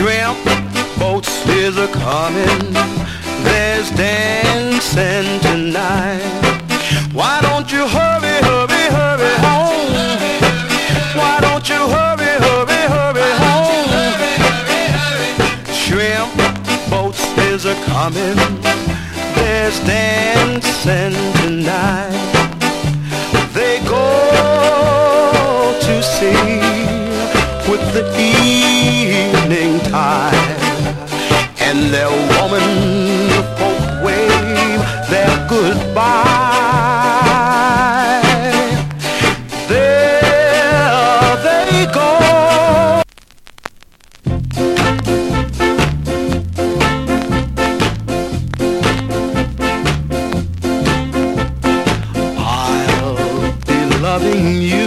Shrimp boats is a coming. There's dancing tonight. Why don't you hurry, hurry, hurry home? Why don't you hurry, hurry, hurry home? Shrimp boats is a coming. There's dancing tonight. They go to sea with the evening tide, and their woman folk wave their goodbye. There they go. I'll be loving you